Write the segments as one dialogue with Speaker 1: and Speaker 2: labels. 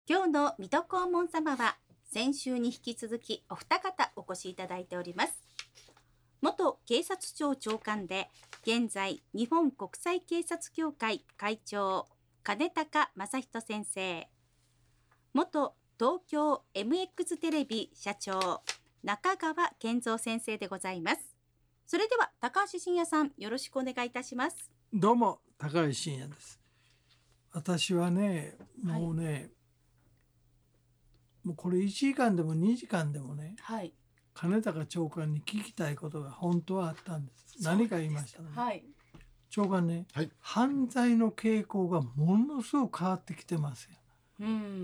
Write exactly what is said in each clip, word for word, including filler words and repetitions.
Speaker 1: 今日の水戸黄門様は先週に引き続きお二方お越しいただいております。元警察庁長官で現在日本国際警察協会会長金高正人先生、元東京 エムエックス テレビ社長中川健三先生でございます。それでは高橋真也さん、よろしくお願いいたします。
Speaker 2: どうも高橋真也です。私はねもうね、はい、もうこれいちじかんでもにじかんでもね、はい、金高長官に聞きたいことが本当はあったんです。何か言いましたね、はい、長官ね、はい、犯罪の傾向がものすごく変わってきてますよ。うん、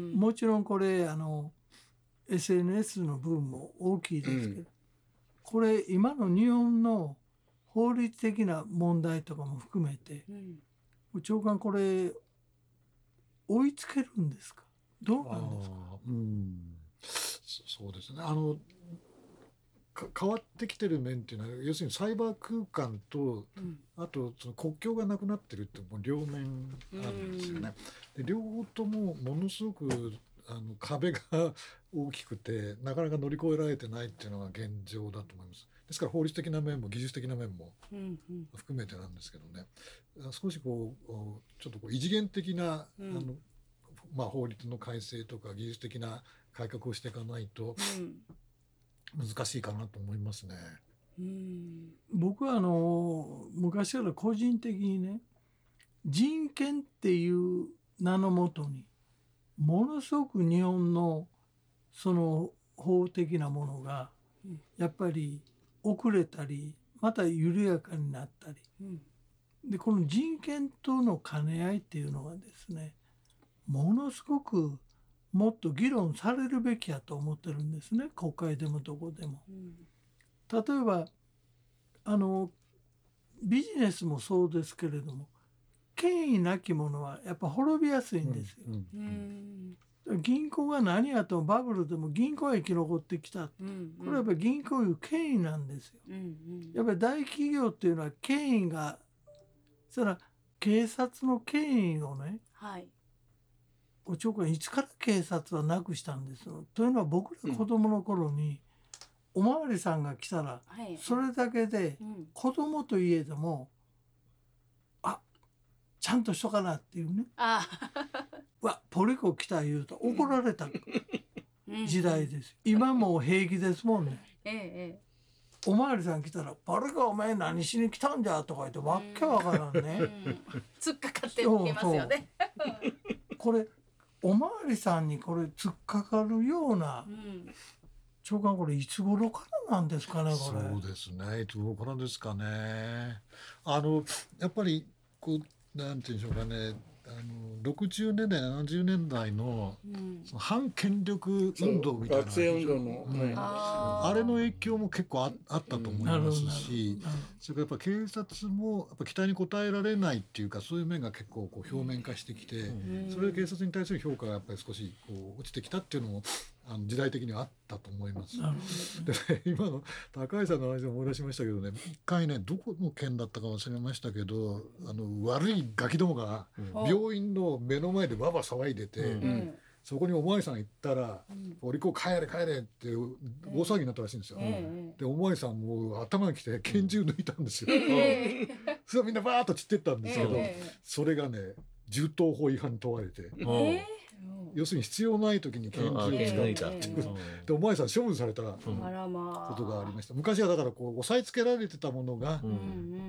Speaker 2: もちろんこれあの エスエヌエス の部分も大きいですけど、うん、これ今の日本の法律的な問題とかも含めて、うん、長官これ追いつけるんですか、どうなんですか。
Speaker 3: あ、うん、そうですね、あの変わってきてる面っていうのは要するにサイバー空間と、うん、あとその国境がなくなってるってもう両面あるんですよね。で両方ともものすごくあの壁が大きくてなかなか乗り越えられてないっていうのが現状だと思います。ですから法律的な面も技術的な面も含めてなんですけどね、うんうん、少しこうちょっとこう異次元的な、うん、あのまあ、法律の改正とか技術的な改革をしていかないと、うん、難しいかなと思いますね。
Speaker 2: うん、僕はあの昔から個人的にね、人権っていう名のもとにものすごく日本のその法的なものがやっぱり遅れたりまた緩やかになったり、うん、でこの人権との兼ね合いっていうのはですね、ものすごくもっと議論されるべきやと思ってるんですね、国会でもどこでも。うん、例えばあのビジネスもそうですけれども、権威なきものはやっぱ滅びやすいんですよ。うんうん、銀行が何やともバブルでも銀行は生き残ってきた、うんうん、これはやっぱり銀行いう権威なんですよ。うんうん、やっぱり大企業っていうのは権威が、それから警察の権威をね、はい、ご長官いつから警察はなくしたんですよ。というのは僕ら子供の頃に、うん、おまわりさんが来たら、はい、それだけで子供といえども、うん、あちゃんとしとかなっていうね、あわポリコ来た言うと怒られた時代です。今もう平気ですもんね。ええ、おまわりさん来たらポリコお前何しに来たんじゃとか言ってわっけわからんね。
Speaker 1: 突っかかってきますよね。
Speaker 2: これおまわりさんにこれ突っかかるような、うん、長官これいつ頃からなんですかね、これ。
Speaker 3: そうですね、いつ頃からですかね。あのやっぱりこうなんていうんでしょうかね、あのろくじゅうねんだいななじゅうねんだい の,、うん、その反権力運動みたいな、
Speaker 4: 学生運動の、
Speaker 3: うん、あ, あれの影響も結構 あ, あったと思いますし、うん、それからやっぱ警察もやっぱ期待に応えられないっていうか、そういう面が結構こう表面化してきて、うん、それで警察に対する評価がやっぱり少しこう落ちてきたっていうのもあの時代的にはあったと思います。で、ね、今の高橋さんの話で思い出しましたけどね、一回ねどこの県だったか忘れましたけど、あの悪いガキどもが病院の目の前でわば騒いでて、うん、そこにおまわりさん行ったら「うん、お利口帰れ帰れ」って大騒ぎになったらしいんですよ。うん、でおまわりさんもう頭がきて拳銃抜いたんですよ。えー、それはみんなバーッと散ってったんですけど、えー、それがね銃刀法違反に問われて。えー要するに必要ない時に拳銃を使ったっていう、でおまわりさん処分されたことがありました。昔はだからこう押さえつけられてたものが、うん、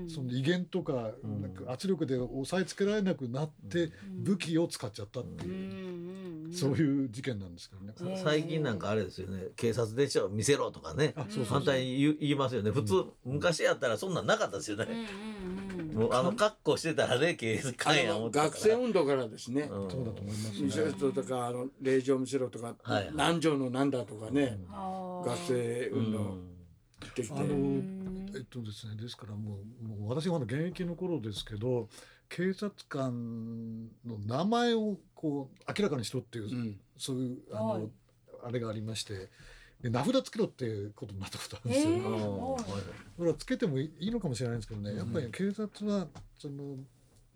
Speaker 3: その威厳とか、うん、なんか圧力で押さえつけられなくなって武器を使っちゃったっていう、うん、そういう事件なんですけどね。
Speaker 5: 最近なんかあれですよね、警察でしょ見せろとかね、反対に 言, 言いますよね。普通、うん、昔やったらそんなんなかったですよね。もうあの格好してたらね、警察や思ってたから。
Speaker 4: 学生運動からですね、
Speaker 3: うん、そうだと思いますね。
Speaker 4: 見せろとかあの令状見せろとか、はい、何条のなんだとかね、うん、学生運動、うん、できて、あの
Speaker 3: えっとですね、ですからもう、もう私がまだ現役の頃ですけど、警察官の名前をこう明らかにしろっていう、うん、そういうあの、はい、あれがありまして、で名札つけろっていうことになったことあるんですよ。えー、だからつけてもいいのかもしれないんですけどね、やっぱり警察はその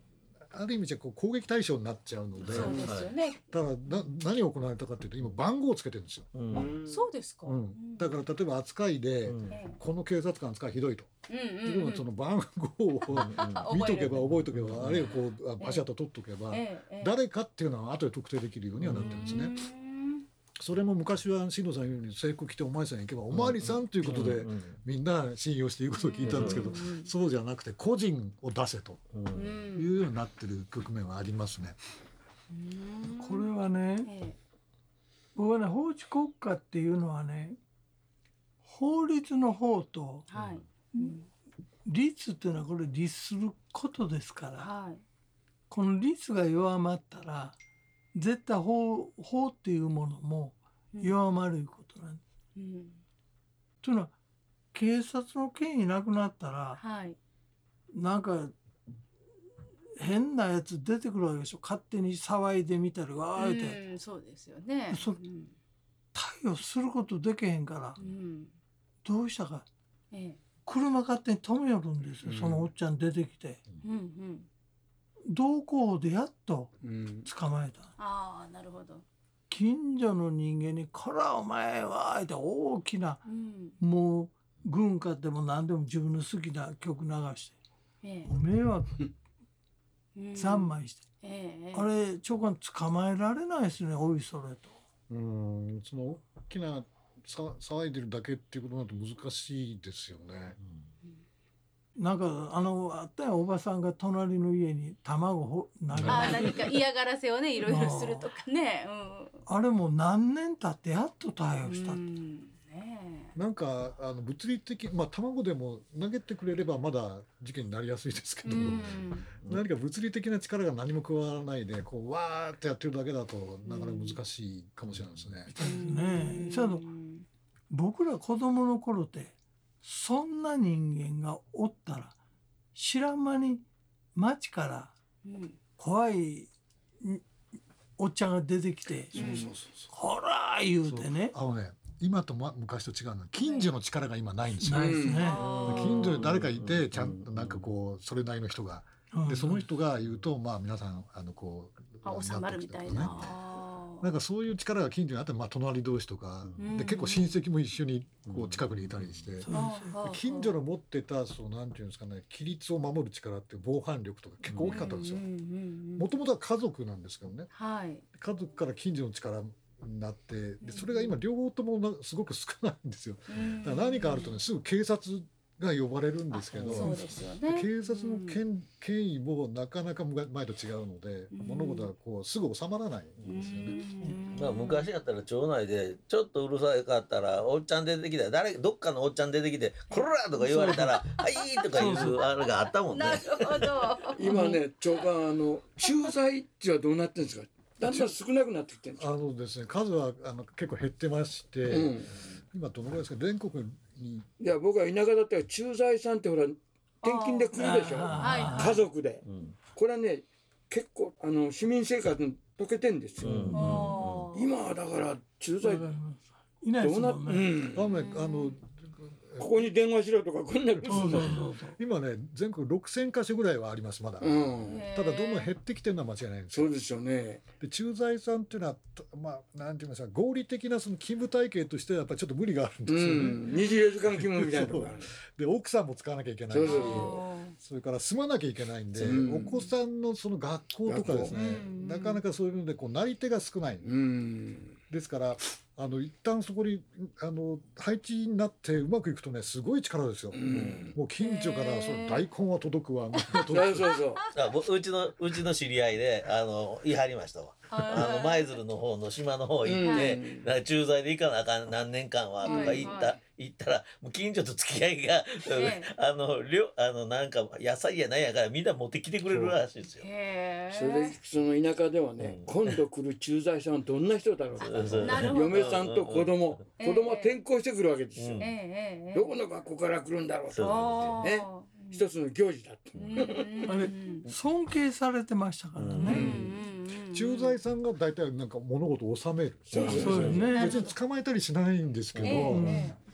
Speaker 3: ある意味じゃこう攻撃対象になっちゃうので、
Speaker 1: そうですよね。
Speaker 3: だからな何を行われたかというと今番号をつけてるんですよ、
Speaker 5: うん
Speaker 1: そうですか。
Speaker 3: うん、だから例えば扱いで、
Speaker 5: うん
Speaker 3: この警察官扱いひどいと、
Speaker 1: うんうん
Speaker 3: 自分はその番号を見とけば覚えとけば、あるいはこうパシャッと取っとけば、
Speaker 1: ええ
Speaker 3: 誰かっていうのは後で特定できるようにはなってるんですね。それも昔は新藤さん言うように制服着てお巡りさん行けばお巡りさんということでみんな信用して言うことを聞いたんですけど、そうじゃなくて個人を出せというようになってる局面はありますね。
Speaker 2: これはね、僕はね、法治国家っていうのはね、法律の方と
Speaker 1: はい
Speaker 2: 律っていうのはこれ律することですから、
Speaker 1: はい
Speaker 2: この律が弱まったら絶対法法っていうものも弱まることなんです。
Speaker 1: うん
Speaker 2: というのは警察の権威なくなったら
Speaker 1: はい
Speaker 2: なんか変なやつ出てくるわけでしょ。勝手に騒いでみたりわーって
Speaker 1: うんそうですよね。
Speaker 2: そ
Speaker 1: うん
Speaker 2: 対応することできへんから
Speaker 1: うん
Speaker 2: どうしたか
Speaker 1: ええ
Speaker 2: 車勝手に止めよるんですよ、
Speaker 3: うん
Speaker 2: そのおっちゃん出てきて
Speaker 1: うんうん
Speaker 2: 同行でやっと
Speaker 4: うん
Speaker 2: 捕まえた。
Speaker 1: ああなるほど。
Speaker 2: 近所の人間に「こらお前は」って大きな
Speaker 1: うん
Speaker 2: もう軍歌でも何でも自分の好きな曲流して
Speaker 1: え
Speaker 2: 迷惑
Speaker 1: え
Speaker 2: 三昧して、
Speaker 1: ええ
Speaker 2: あれ長官捕まえられないですね、おいそれと。
Speaker 3: うんその大きなさ騒いでるだけっていうことになると難しいですよね。
Speaker 2: なんかあのあったよ、おばさんが隣の家に卵ほ投げ
Speaker 1: ああ
Speaker 2: られて
Speaker 1: 何か嫌がらせをねいろいろするとかね。
Speaker 2: あれも何年経ってやっと対
Speaker 1: うん
Speaker 2: 応したって、
Speaker 1: うんね
Speaker 3: なんかあの物理的まあ卵でも投げてくれればまだ事件になりやすいですけど、
Speaker 1: うん
Speaker 3: 何か物理的な力が何も加わらないでこうわーってやってるだけだとなかなか難しいかもしれないですね。
Speaker 2: ねえ、ちょっと僕ら子供の頃ってそんな人間がおったら知らん間に町から
Speaker 1: うん
Speaker 2: 怖いんおっちゃんが出てきて
Speaker 3: そうそうそう
Speaker 2: 「
Speaker 3: そう
Speaker 2: ほら!」言うてね。
Speaker 3: あのね今と、ま、昔と違うのは近所の力が今ないんですよ。
Speaker 2: ないですね。
Speaker 1: あー
Speaker 3: 近所に誰かいてちゃんとなんかこうそれなりの人が
Speaker 2: うん
Speaker 3: でその人が言うとまあ皆さんあのこう
Speaker 1: あ収まるみたいな。あー
Speaker 3: なんかそういう力が近所にあってまあ隣同士とか
Speaker 1: うん
Speaker 3: で結構親戚も一緒にこう近くにいたりして
Speaker 2: そう
Speaker 1: あーあー
Speaker 3: 近所の持ってたそうなんていうんですかね規律を守る力っていう防犯力とか結構大きかったんですよ
Speaker 1: うん。うんうんうん
Speaker 3: もともとは家族なんですけどね
Speaker 1: はい。
Speaker 3: 家族から近所の力になってでそれが今両方ともなすごく少ないんですよ。だから何かあるとねすぐ警察が呼ばれるんですけど
Speaker 1: そうですよね。
Speaker 3: 警察の権権威もなかなか前と違うので
Speaker 1: うん
Speaker 3: 物事はこうすぐ収まらないんですよね。
Speaker 5: まあ、昔やったら町内でちょっとうるさかったらおっちゃん出てきたら誰どっかのおっちゃん出てきて「こら!」とか言われたら「はい!」とかいうあれがあったもんね。
Speaker 1: なるほど。
Speaker 4: 今ね長官あの駐在ってはどうなってるんですか。だんだん少なくなってきてるんですか。
Speaker 3: あのですね数はあの結構減ってまして、
Speaker 4: うん
Speaker 3: 今どのぐらいですか全国に
Speaker 4: いや僕は田舎だったら駐在さんってほら転勤で来るでしょ。
Speaker 1: はいはい
Speaker 4: 家族で
Speaker 5: うん
Speaker 4: これはね結構あの市民生活に溶けてんですよ。
Speaker 5: うん
Speaker 1: あー
Speaker 4: 今はだから駐在
Speaker 2: わかりますいないで
Speaker 4: どうなっ、
Speaker 2: すもんね。
Speaker 4: うん、
Speaker 3: あのねあの
Speaker 4: ここに電話しろとかこんなの
Speaker 2: そうそうそうそう。
Speaker 3: 今ね全国ろくせんかしょぐらいはありますまだ、
Speaker 4: うん
Speaker 3: ただどんどん減ってきてるのは間違いないんですよ。
Speaker 4: そうですよね。
Speaker 3: で駐在さんっていうのはとまあなんて言いますか合理的なその勤務体系としてはやっぱりちょっと無理があるん
Speaker 4: う
Speaker 3: ですよね。
Speaker 4: ん、にじゅうよじかん勤務みたいなとこある。
Speaker 3: で奥さんも使わなきゃいけないし
Speaker 4: そうそう
Speaker 3: それから住まなきゃいけないんで、
Speaker 4: うん
Speaker 3: お子さんのその学校とかですね
Speaker 1: うん
Speaker 3: なかなかそういうのでこうなり手が少ない、
Speaker 4: うん、
Speaker 3: ですからあの一旦そこにあの配置になってうまくいくとねすごい力ですよ、
Speaker 4: うん、
Speaker 3: もう近所からその大根は届くわ
Speaker 4: そうそうそう。
Speaker 5: あ僕うちのうちの知り合いであの言い張りましたわ。あの舞鶴の方の島の方行って、
Speaker 4: うん
Speaker 5: なんか駐在で行かなあかん何年間はとか言った、
Speaker 1: はいはい
Speaker 5: 言ったらもう近所と付き合いが、
Speaker 1: ええ
Speaker 5: あのりょあのなんか野菜やなんやからみんな持ってきてくれるらしいですよ。
Speaker 1: へ
Speaker 4: それでその田舎ではね、
Speaker 5: うん
Speaker 4: 今度来る駐在さんはどんな人だろうと。
Speaker 5: そうそう
Speaker 1: なるほど
Speaker 4: 嫁さんと子供、
Speaker 1: うん
Speaker 4: 子供は転校してくるわけですよ。
Speaker 5: うん
Speaker 1: ええええ
Speaker 4: どこの学校から来るんだろうと。
Speaker 5: そう
Speaker 1: あー
Speaker 4: ね一つの行事だって。
Speaker 1: うんうん
Speaker 2: あれ尊敬されてましたから
Speaker 1: うんう
Speaker 2: ね。
Speaker 1: ん
Speaker 3: 駐在さんが大体なんか物事を収める
Speaker 4: そう
Speaker 2: そうですね。
Speaker 3: 別に捕まえたりしないんですけど、
Speaker 1: ええええ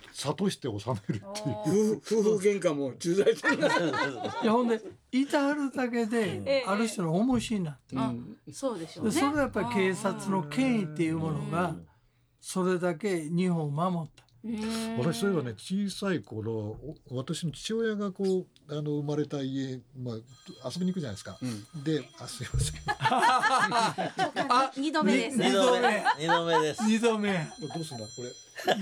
Speaker 3: 諭して収めるっていう
Speaker 4: 夫婦夫婦喧嘩も重罪さんが
Speaker 2: いやほんでいたはるだけである種の重しになってる、
Speaker 1: あそうでしょうね。
Speaker 2: でそれはやっぱり警察の権威っていうものがそれだけ日本を守った。
Speaker 3: 私そういえばね小さい頃私の父親がこうあの生まれた家、まあ、遊びに行くじゃないですか、うん、であすいません
Speaker 1: あ二度目です。
Speaker 5: 二度目二度目です。
Speaker 2: 二度目
Speaker 3: どうすんだこれ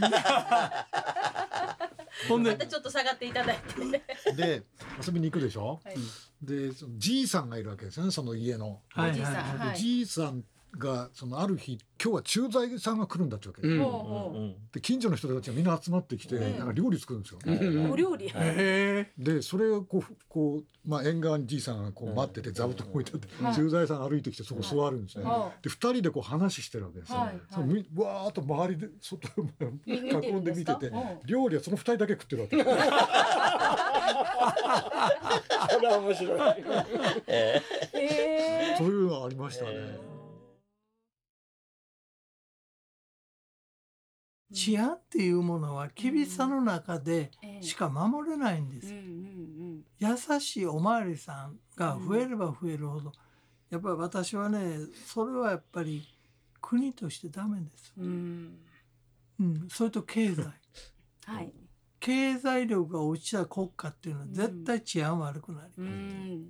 Speaker 2: ほんで
Speaker 1: またちょっと下がっていただいて
Speaker 3: で遊びに行くでしょ、
Speaker 1: はい、
Speaker 3: でそのじいさんがいるわけですよねその家の、
Speaker 2: はいはい、
Speaker 1: じいさん、はい、
Speaker 3: じいさんがそのある日今日は駐在さんが来るんだってわけで、うん、で近所の人たちがみんな集まってきて、うん、なんか料理作るんですよ、
Speaker 1: うん、お料理、
Speaker 3: でそれをこうこう、まあ、縁側にじいさんがこう待ってて座布団置いてあって、うん、駐在さん歩いてきてそこ座るんですね、はい、でふたりでこう話してるわけですよ、はい、そのわーっと周りで外を囲んで見てて料理はそのふたりだけ食ってるわけこれ
Speaker 4: は面白い、
Speaker 3: えー、そういうのありましたね、えー
Speaker 2: 治安っていうものは厳しさの中でしか守れないんです、うん、優しいおまわりさんが増えれば増えるほどやっぱり私はねそれはやっぱり国としてダメです、うんうん、それと経済、はい、経済力が落ちた国家っていうのは絶対治安悪くなります、うん、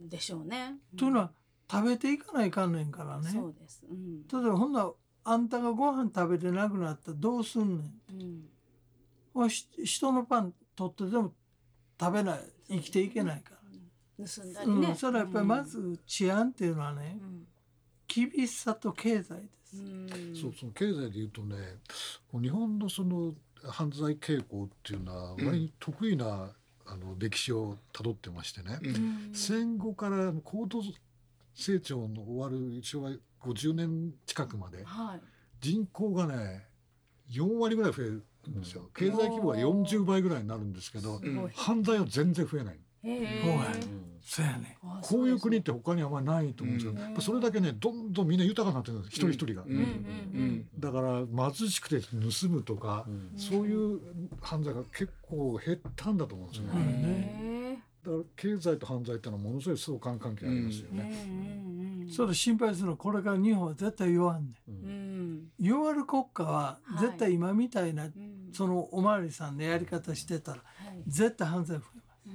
Speaker 1: でしょうね、
Speaker 2: うん、というのは食べていかないかんねんからね。
Speaker 1: そうです、うん、
Speaker 2: 例えばほんならあんたがご飯食べてなくなったらどうすんねん、うん、人のパン取ってでも食べない生きていけないから、
Speaker 1: うん、盗んだりね、
Speaker 2: うん、それはやっぱりまず治安っていうのはね、うん、厳しさと経済です、うん、
Speaker 3: そうその経済でいうとね日本のその犯罪傾向っていうのは割に得意な、うん、あの歴史をたどってましてね、うん、戦後から高度成長の終わる昭和ごじゅうねん近くまで、はい、人口がねよんわりぐらい増えるんですよ、うん、経済規模がよんじゅうばいぐらいになるんですけど、うん、犯罪は全然増えない。
Speaker 2: そうやね、
Speaker 3: こういう国って他にあんまりないと思うんですけど、うん、それだけねどんどんみんな豊かになってるんです、一人一人が、うんうん、だから貧しくて盗むとか、うん、そういう犯罪が結構減ったんだと思うんですよね、うんね、だから経済と犯罪ってのはものすごい相関関係ありますよね、
Speaker 2: うんうん、それ心配するのはこれから日本は絶対弱んね、うん、弱る国家は絶対今みたいな、はい、そのおまわりさんのやり方してたら、はい、絶対犯罪増えます、うん、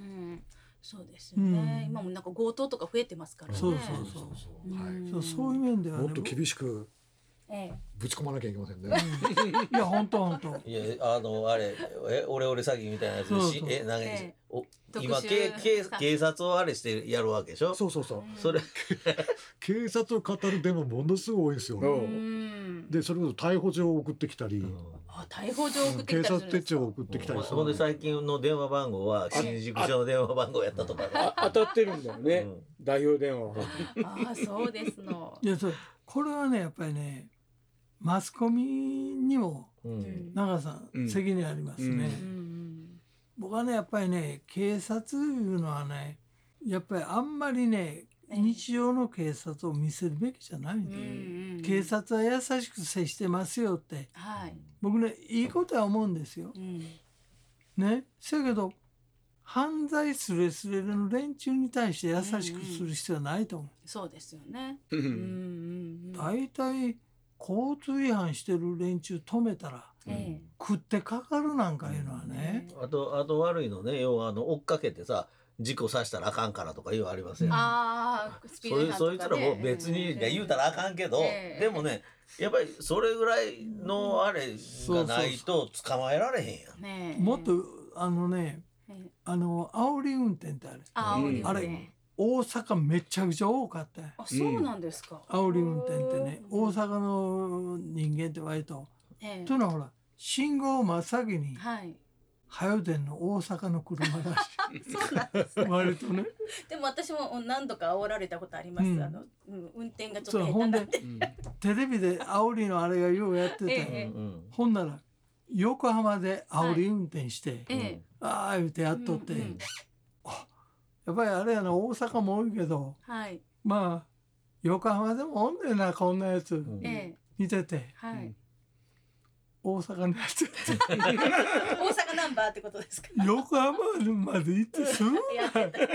Speaker 1: そうですよね、うん、今もなんか強盗とか増えてますからね。
Speaker 2: そうそうそうそう、はい、そうそういう面では、ね、
Speaker 3: もっと厳しくぶち込まなきゃいけませんね。
Speaker 2: いや本当本当。
Speaker 5: いやあのあれえオレオレ詐欺みたいなやつしえ何、えー、お今警警察をあれしてやるわけでしょ。
Speaker 3: そうそうそう。
Speaker 5: それ
Speaker 3: 警察を語る電話ものすごい多いんですよ。でそれこそ逮捕状を送ってきたり。
Speaker 1: あ逮捕状を送ってきたり。
Speaker 3: 警察手帳を送ってきたり。
Speaker 5: ほんで最近の電話番号は新宿署の電話番号やったとか、ね、
Speaker 4: 当たってるんだよね、うん、代表電話は。
Speaker 1: あそうですの。
Speaker 2: いやそこれはねやっぱりねマスコミにも長さん、うん、責任ありますね、うん、僕はねやっぱりね警察いうのはねやっぱりあんまりね日常の警察を見せるべきじゃないんで、うん、警察は優しく接してますよって、はい、僕ねいいことは思うんですよ、うん、ねせやけど犯罪すれすれの連中に対して優しくする必要はないと思う、うんうん、
Speaker 1: そうですよね
Speaker 2: 大体交通違反してる連中止めたら、うん、食ってかかるなんかいうのはね、
Speaker 5: うん、あとあと悪いのね要はあの追っかけてさ事故させたらあかんからとかいうのありますよ、ね、
Speaker 1: あスピード違反とか、ね、
Speaker 5: そいつらも別に、えー、言うたらあかんけど、えー、でもねやっぱりそれぐらいのあれがないと捕まえられへんやん、
Speaker 2: そうそうね、もっとあのね、えー、あの煽り運転ってあれ
Speaker 1: あ、うん、
Speaker 2: あれ大阪めちゃくちゃ多かったよ。
Speaker 1: あ、そうなんですか。
Speaker 2: 煽り運転ってね、大阪の人間って割と、ええ、というのはほら信号真っ先に、はい、早出んの大阪の車だし。
Speaker 1: そうなんですね。
Speaker 2: 割とね。
Speaker 1: でも私も何度か煽られたことあります。うん、あの、うん、運転がちょっと下手なんで。
Speaker 2: テレビで煽りのあれがようやってたよ、ええ、ほんなら横浜で煽り運転して、はい、ああ言うてやっとって。うんうん、やっぱりあれやな大阪も多いけど、はい、まあ横浜でもおんねんなこんなやつ、うん、見てて、はい、 大阪のやつ
Speaker 1: 大阪ナンバーってことですか。
Speaker 2: 横浜まで行ってすぐ
Speaker 1: やってた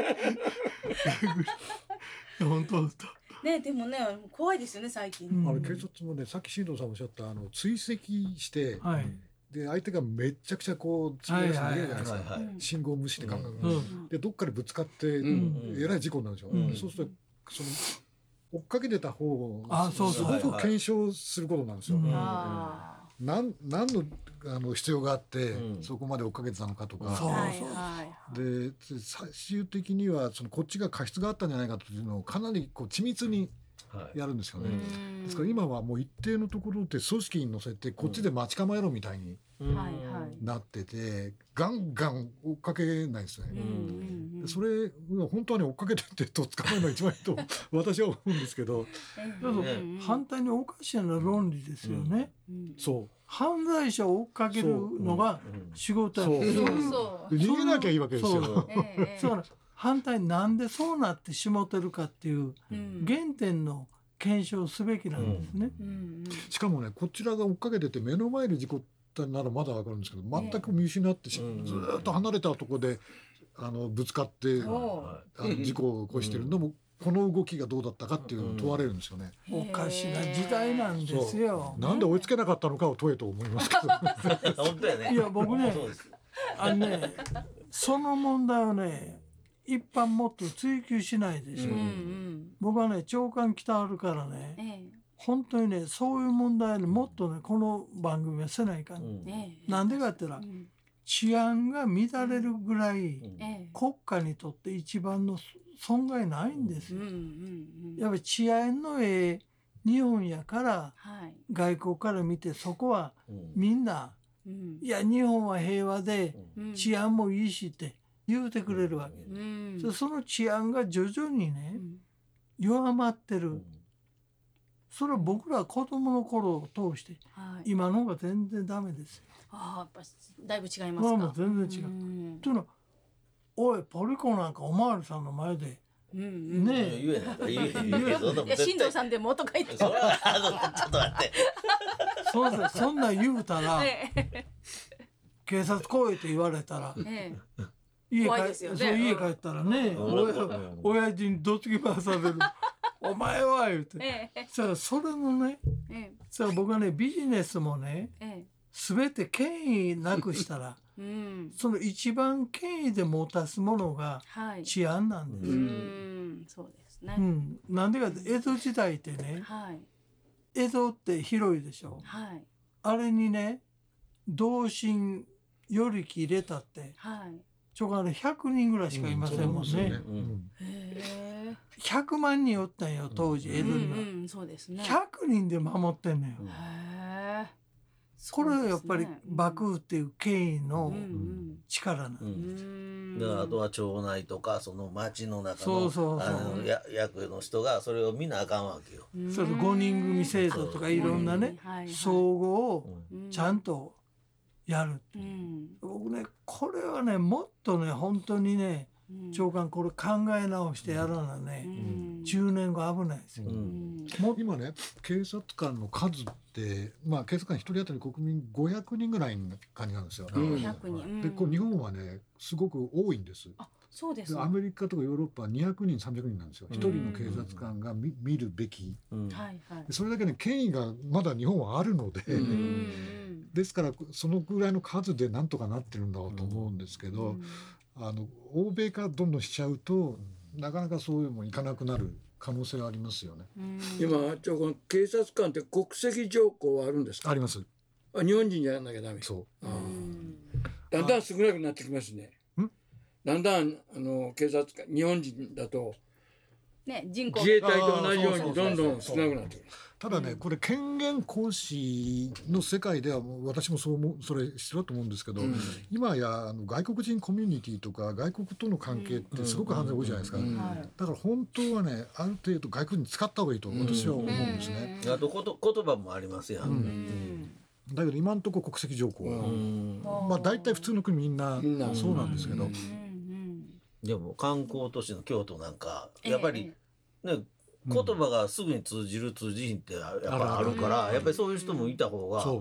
Speaker 2: 本当本当
Speaker 1: ね、でもね怖いですよね最近、
Speaker 2: うん
Speaker 3: あの警察もね、さっき新藤さんおっしゃったあの追跡して、
Speaker 2: はい
Speaker 3: で相手がめちゃくちゃこう追い出して逃げるじゃないですか、
Speaker 5: はいはいはい
Speaker 3: 信号無視でガンガン、
Speaker 2: うんうん
Speaker 3: でどっかでぶつかって、
Speaker 4: ん
Speaker 3: えらい事故になるでしょ、
Speaker 2: うん
Speaker 3: そうするとその追っかけてた方を
Speaker 2: あそうそう
Speaker 3: すごく検証することなんですよ、
Speaker 2: うん
Speaker 1: あ
Speaker 3: なん何のあの必要があって、
Speaker 5: うん
Speaker 3: そこまで追っかけてたのかとか、
Speaker 2: そう
Speaker 1: ーはいはい
Speaker 3: で最終的にはそのこっちが過失があったんじゃないかというのをかなりこう緻密に
Speaker 5: はい
Speaker 3: やるんですよね、
Speaker 1: うん
Speaker 3: ですから今はもう一定のところで組織に乗せてこっちで待ち構えろみたいに
Speaker 5: うん
Speaker 1: はいはい
Speaker 3: なってて、ガンガン追っかけないですね、
Speaker 1: うんうんうん
Speaker 3: それ本当はね追っかけてってと捕まえるのが一番いいと私は思うんですけど
Speaker 2: だから反対におかしな論理ですよね、
Speaker 1: うん
Speaker 3: そ
Speaker 2: 犯罪者を追っかけるのが仕事やんです
Speaker 3: そう
Speaker 2: そういう
Speaker 1: そう
Speaker 3: う逃げなきゃいいわけですよ
Speaker 2: そう
Speaker 1: ええ
Speaker 2: だから反対になんでそうなってしもてるかっていう
Speaker 1: うん
Speaker 2: 原点の検証すべきなんですね、
Speaker 1: うんうん
Speaker 3: しかもねこちらが追っかけてて目の前で事故ったならまだわかるんですけど全く見失ってし、
Speaker 5: うん
Speaker 3: ずーっと離れたところであのぶつかって、
Speaker 1: お
Speaker 3: あの事故を起こしてるのも、この動きがどうだったかっていうのを問われるんですよね、
Speaker 2: おかしな時代なんですよ。
Speaker 3: なんで追いつけなかったのかを問えと思いますけど
Speaker 5: 本当やね。
Speaker 2: いや僕ね
Speaker 5: そうです
Speaker 2: あのねその問題をね一般もっと追求しないでしょ、
Speaker 1: うんうん
Speaker 2: 僕はね長官来たあるからね
Speaker 1: え
Speaker 2: 本当にねそういう問題にもっとねこの番組はせないかん、
Speaker 5: うん
Speaker 1: えええ
Speaker 2: なんでかって言ったら
Speaker 1: うん
Speaker 2: 治安が乱れるぐらい
Speaker 5: うん
Speaker 1: ええ
Speaker 2: 国家にとって一番の損害ないんですよ。
Speaker 1: うんうんうん
Speaker 2: やっぱり治安のええ日本やから
Speaker 1: はい
Speaker 2: 外国から見てそこは
Speaker 5: うん
Speaker 2: みんな
Speaker 1: うん
Speaker 2: いや日本は平和で
Speaker 1: うん
Speaker 2: 治安もいいしって言うてくれるわけ、
Speaker 1: うん
Speaker 2: そその治安が徐々に
Speaker 1: う
Speaker 2: ね
Speaker 1: ん
Speaker 2: 弱まってる、
Speaker 5: うん
Speaker 2: それは僕ら子供の頃を通して
Speaker 1: はい
Speaker 2: 今の方が全然ダメですよ。
Speaker 1: ああやっぱだいぶ違いますか。
Speaker 2: まあもう全然違う。
Speaker 1: うん
Speaker 2: というのはおいポリコなんかおまわりさんの前で
Speaker 1: うんうん
Speaker 2: ねえ
Speaker 5: 言えないから言えへん言えへんそんなもん
Speaker 1: いや
Speaker 5: 絶対
Speaker 1: 新藤さんでもとか言って
Speaker 5: それはあのちょっと待って
Speaker 2: そうですそんなん言うたら
Speaker 1: ええ
Speaker 2: 警察来いって言われたら
Speaker 1: ええ
Speaker 2: 家帰,、
Speaker 1: 怖いですよね
Speaker 2: そう家帰ったらね、
Speaker 5: うん
Speaker 2: 親
Speaker 5: うん
Speaker 2: 親父にどつき回されるお前は言うて、
Speaker 1: ええ
Speaker 2: それそれのね
Speaker 1: え
Speaker 2: それ僕はねビジネスもね
Speaker 1: ええ
Speaker 2: 全て権威なくしたら
Speaker 1: えうん
Speaker 2: その一番権威で持たすものが
Speaker 1: はい
Speaker 2: 治安なんです、
Speaker 1: う
Speaker 2: うん
Speaker 1: んそうですね
Speaker 2: なんでかって江戸時代ってね
Speaker 1: はい
Speaker 2: 江戸って広いでしょ
Speaker 1: はい
Speaker 2: あれにね同心与力入れたって
Speaker 1: はい
Speaker 2: ちょうどあれひゃくにんぐらいしかいませんもんね,、
Speaker 3: そうですよ
Speaker 5: うん
Speaker 3: うん
Speaker 1: へえ
Speaker 2: ひゃくまんにんおったんよ当時江戸には、
Speaker 1: うんうんそうですね
Speaker 2: ひゃくにんで守ってんのよ、
Speaker 5: うん
Speaker 1: へえ
Speaker 2: これはやっぱり
Speaker 1: そうですね
Speaker 2: 幕府っていう権威の
Speaker 1: うん
Speaker 2: 力なの、
Speaker 5: う
Speaker 1: うんん
Speaker 5: だからあとは町内とかその町の中の
Speaker 2: そうそうそう
Speaker 5: あのや役の人がそれを見なあかんわけよ。
Speaker 1: うん
Speaker 2: それごにん組制度とかいろんなね
Speaker 1: はいはい
Speaker 2: 総合を
Speaker 5: うん
Speaker 2: ちゃんとやる、
Speaker 1: うん
Speaker 2: 僕ねこれはねもっとね本当にね
Speaker 1: うん
Speaker 2: 長官これ考え直してやらなね、
Speaker 1: うん
Speaker 2: じゅうねんご危ないですよ、
Speaker 5: うん
Speaker 1: うん
Speaker 2: も
Speaker 3: 今ね警察官の数って、まあ、警察官一人当たり国民ごひゃくにんぐらいの感じなんですよ、
Speaker 5: うん
Speaker 1: ごひゃくにん
Speaker 3: でこう日本はねすごく多いんです。
Speaker 1: あそうです
Speaker 3: でアメリカとかヨーロッパはにひゃくにんさんびゃくにんなんですよ
Speaker 5: うん
Speaker 3: 一人の警察官が見見るべき
Speaker 5: うん
Speaker 1: はいはい
Speaker 3: でそれだけね権威がまだ日本はあるので、
Speaker 5: うん
Speaker 1: うん
Speaker 3: ですからそのぐらいの数でなんとかなってるんだろうと思うんですけど、あの欧米化どんどんしちゃうとなかなかそういうのもいかなくなる可能性はありますよね。
Speaker 1: うん
Speaker 4: 今ちょこの警察官って国籍条項はあるんですか。
Speaker 3: あります。
Speaker 4: あ日本人じゃなきゃダメ。
Speaker 3: そ
Speaker 4: あー
Speaker 1: うん
Speaker 4: だんだん少なくなってきますね
Speaker 3: ん。
Speaker 4: だんだんあの警察官日本人だと
Speaker 1: ね人口
Speaker 4: 自衛隊と同じよう
Speaker 3: あー
Speaker 4: にどんどん少なくなってくる。
Speaker 3: う。ただね、これ権限行使の世界ではもう私もそう思うそれ必要だと思うんですけど、
Speaker 4: うん
Speaker 3: 今やあの外国人コミュニティとか外国との関係ってすごく犯罪多いじゃないですか。
Speaker 4: うん
Speaker 1: はい
Speaker 3: だから本当はねある程度外国人使った方がいいと私は思うんですね。
Speaker 5: あとこと言葉もありますやん。
Speaker 3: う
Speaker 1: うんん
Speaker 3: だけど今のところ国籍条項は、
Speaker 5: うん
Speaker 3: まあ大体普通の国みんな
Speaker 4: みんな
Speaker 3: そうなんですけど、
Speaker 4: うん
Speaker 1: うん
Speaker 5: でも観光都市の京都なんか
Speaker 1: ええ
Speaker 5: やっぱりね言葉がすぐに通じる通じひんってやっぱあるからやっぱりそういう人もいた方が
Speaker 3: そ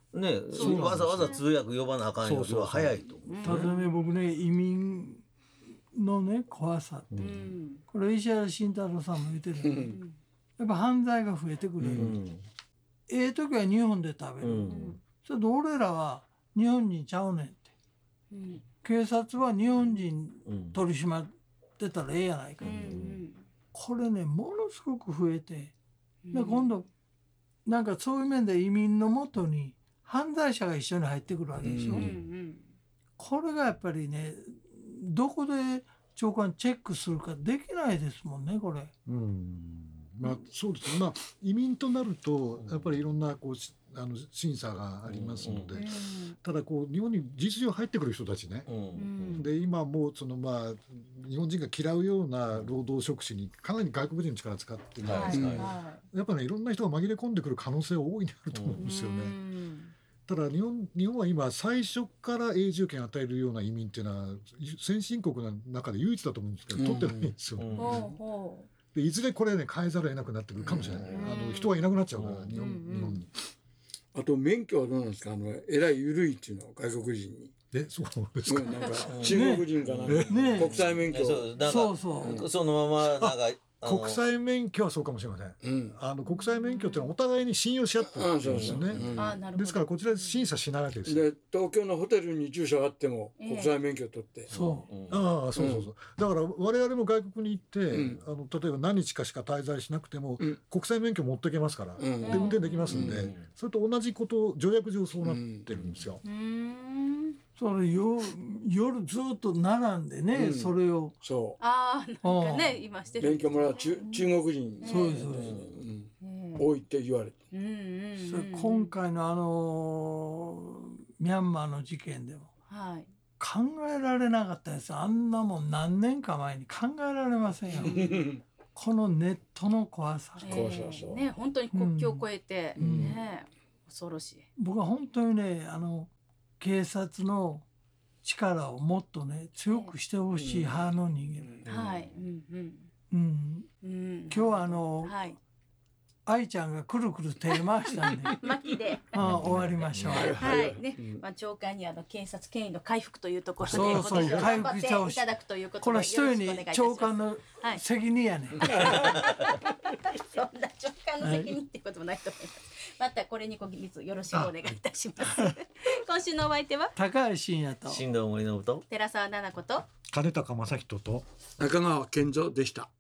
Speaker 5: ね、わざわざ通訳呼ばなあかんよりは早いと思う。
Speaker 2: ただね、僕ね、移民のね怖さって、うん、これ石原慎太郎さんも言ってる、うん、やっぱ犯罪が増えてくる、うん、ええ時は日本で食べる、うん、それで俺らは日本人ちゃうねんって、うん、警察は日本人取り締まってたらええやないかって、うん、これねものすごく増えて、で今度なんかそういう面で移民のもとに犯罪者が一緒に入ってくるわけでしょ、うんうん、これがやっぱりねどこで長官チェックするかできないですもんねこれ。
Speaker 3: うん、まあそうですね。まあ移民となるとやっぱりいろんなこうあの審査がありますので、うん、ただこう日本に事実上入ってくる人たちね、うん、で今もうそのまあ日本人が嫌うような労働職種にかなり外国人の力を使ってるじゃないですか、はいはい、やっぱねいろんな人が紛れ込んでくる可能性は大いにあると思うんですよね。うん、ただ日本、日本は今最初から永住権を与えるような移民っていうのは先進国の中で唯一だと思うんですけど、うん、取ってないんですよ、うん、でいずれこれね変えざるを得なくなってくるかもしれない、うん、あの人がいなくなっちゃうから、うん、日本、日本に。
Speaker 4: あと免許はどうなんですか、あのえらい緩いっていうのは外国人に。
Speaker 3: えそうですか、
Speaker 4: うん、なんか中国人かな、ねね、国際免許、
Speaker 5: そうそうそのままなんか
Speaker 3: 国際免許はそうかもしれません、うん、あの国際免許っていうのはお互いに信用し合ってるんですよね、うん、ですからこちらで審査しないわけですよ。
Speaker 4: で東京のホテルに住所があっても国際免許取って、えー、
Speaker 3: そう、うん、ああそうそうそう、だから我々も外国に行って、うん、あの例えば何日かしか滞在しなくても、うん、国際免許持っていけますから、うん、で運転できますんで、うん、それと同じこと条約上そうなってるんですよ、うん、
Speaker 2: それよ夜ずっと並んでね、うん、それを
Speaker 1: そうああなんかね今してる
Speaker 4: 勉強もらう中中国人、
Speaker 2: そうですそうです、
Speaker 4: うん、多いって言われて、うんうん
Speaker 2: うん、それ今回のあのミャンマーの事件でも、はい、考えられなかったです。あんなもん何年か前に考えられませんよこのネットの怖さ、
Speaker 1: えー、ね本当に国境を越えて、うん、ね恐ろしい。
Speaker 2: 僕は本当にねあの警察の力をもっとね強くしてほしい派の人間、うん、はい、うんうんうんうん、今日はあの、はい、愛ちゃんがくるくる手回したんで
Speaker 1: 巻きで、
Speaker 2: まあ、終わりましょう。
Speaker 1: はいね、まあ、長官にあの警察権威の回復というところで
Speaker 2: そうそう回復してほしい。いただくということでこれは一人に長官の責任やね、はい、
Speaker 1: そんな長官の責任ってこともないと思います、はい、またこれにご起立よろしくお願いいたします今週のお相手は
Speaker 2: 高橋真也と
Speaker 5: 新藤森信と
Speaker 1: 寺澤奈々子と
Speaker 3: 金高正人と
Speaker 4: 中川健三でした。